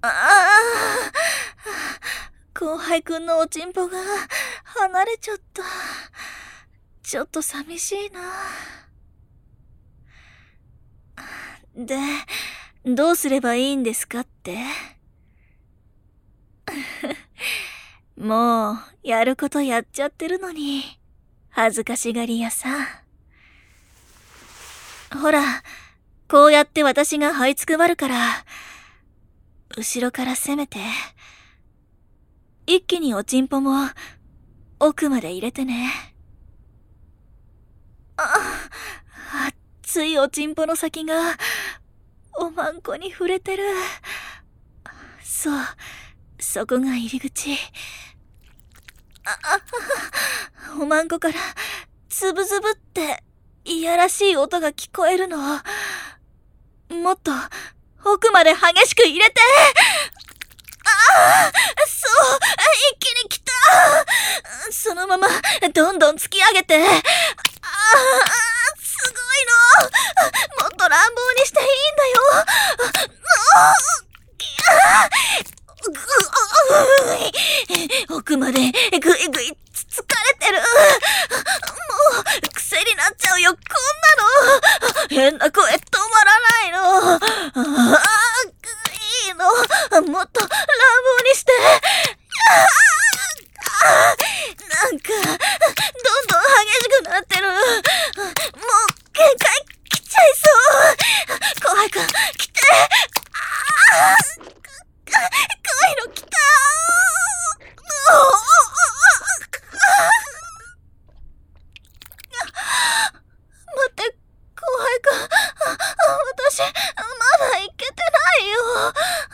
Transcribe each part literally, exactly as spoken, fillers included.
ああ、後輩くんのおちんぽが離れちゃった。ちょっと寂しいな。で、どうすればいいんですかって？もう、やることやっちゃってるのに、恥ずかしがり屋さ。ほら、こうやって私が這いつくばるから、後ろから攻めて、一気におちんぽも奥まで入れてね。あ、熱いおちんぽの先がおまんこに触れてる。そう、そこが入り口。あ、あ、おまんこからズブズブっていやらしい音が聞こえるの。もっと奥まで激しく入れて。ああ、そう、一気に来た。そのままどんどん突き上げて。ああ、すごいの。もっと乱暴にしていいんだよ。奥までぐいぐいつかれてる。もう癖になっちゃうよ、こんなの。変な声止まらないの。ああ、いいの。もっと乱暴にして。なんかどんどん激しくなってる。もう限界来ちゃいそう。後輩くん来て。ああ、こういうの来た。待って、後輩くん、私まだ行けてないよ。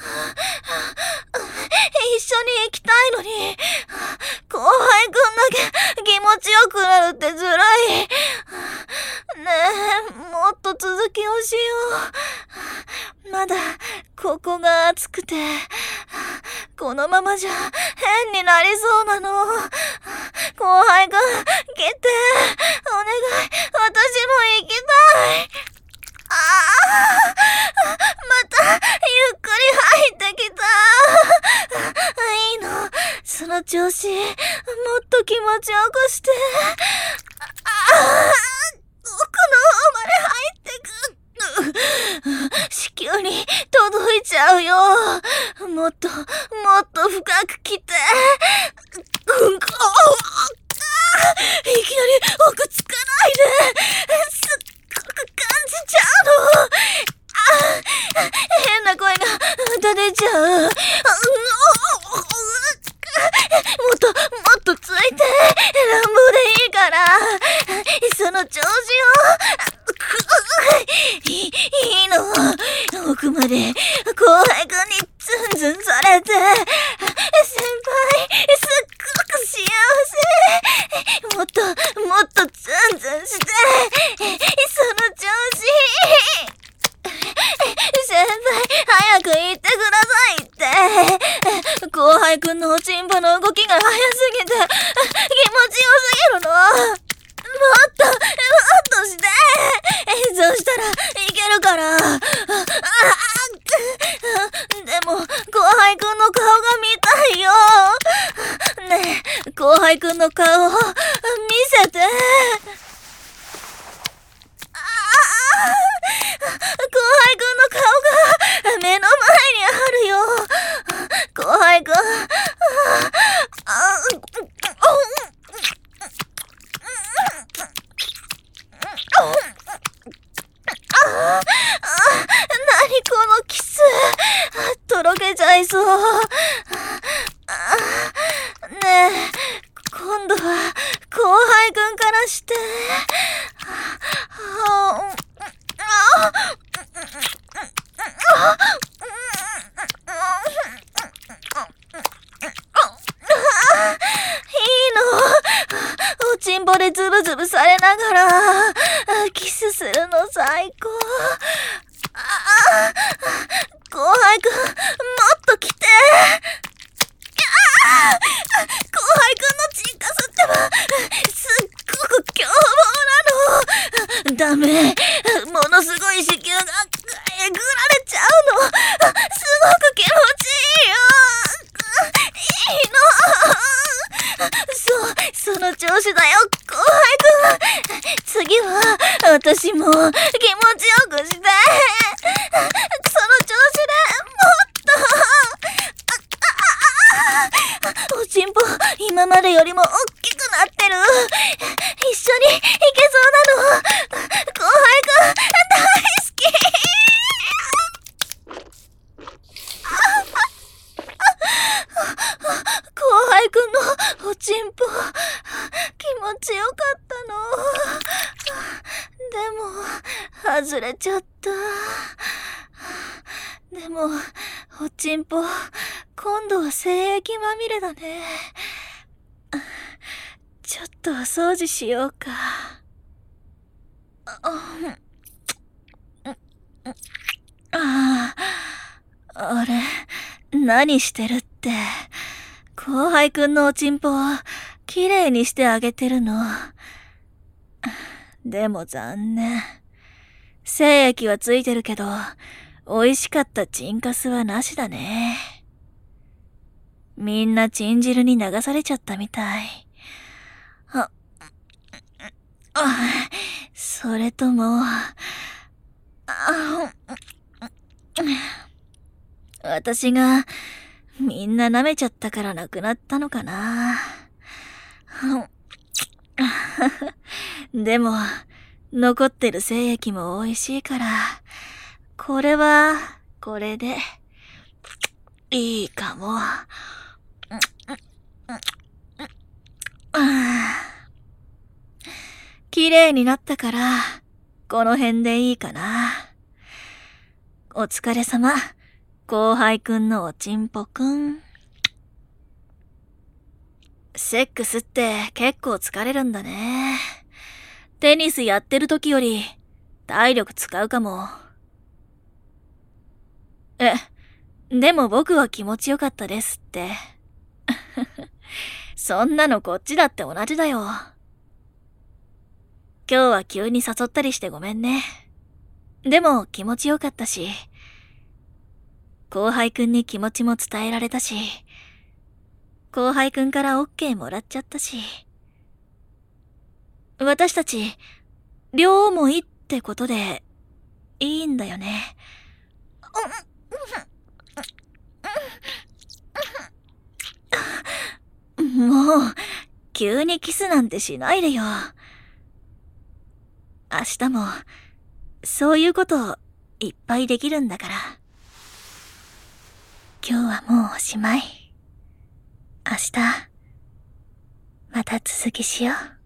一緒に行きたいのに、後輩くんだけ気持ちよくなるってずるい。ねえ、もっと続きをしよう。まだここが熱くて、このままじゃ変になりそうなの。後輩くん、来て、お願い、私も行きたい。ああ、またゆっくり入ってきた。いいの、その調子、もっと気持ちよくして。ああ、奥の方まで入ってく。子宮に届いちゃうよ。もっともっと深く来て。うんこ、いきなり奥つかないで。すっごく感じちゃうの。あ、変な声がまた出ちゃう。もっともっとついて。乱暴でいいから、その調子を。い, いいの、奥まで後輩くんにツンツンされて。先輩、すっごく幸せ。もっともっとツンツンして。その調子。先輩、早く言ってくださいって。後輩くんのおちんぽの動きが早すぎて気持ちよすぎるの。もっともっとして。そしたらいけるから。でも後輩くんの顔が見たいよ。ねえ、後輩くんの顔を見せて。後輩くんの顔が目の前にあるよ。後輩くん、何このキス、とろけちゃいそう。ねえ、今度は後輩くんからして。いいの、おちんぽでズブズブされながらキスするの最高。あ、後輩くん、もっと来て。後輩くんのチンカスってばすっごく凶暴なの。ダメ、ものすごい子宮がえぐられちゃうの。すごく気持ちいい。 れちゃった。でも、おちんぽ、今度は精液まみれだね。ちょっとお掃除しようか。ああ、あれ、何してるって。後輩くんのおちんぽをきれいにしてあげてるの。でも残念。精液はついてるけど、美味しかったチンカスはなしだね。みんなチン汁に流されちゃったみたい。あ、あ、それとも、あ、私がみんな舐めちゃったからなくなったのかな。でも、残ってる精液も美味しいから、これは、これで、いいかも。綺麗になったから、この辺でいいかな。お疲れ様、後輩くんのおちんぽくん。セックスって結構疲れるんだね。テニスやってる時より体力使うかも。え、でも僕は気持ちよかったですって。そんなのこっちだって同じだよ。今日は急に誘ったりしてごめんね。でも気持ちよかったし、後輩くんに気持ちも伝えられたし、後輩くんからオッケーもらっちゃったし、私たち、両思いってことで、いいんだよね。もう、急にキスなんてしないでよ。明日も、そういうこといっぱいできるんだから。今日はもうおしまい。明日、また続きしよう。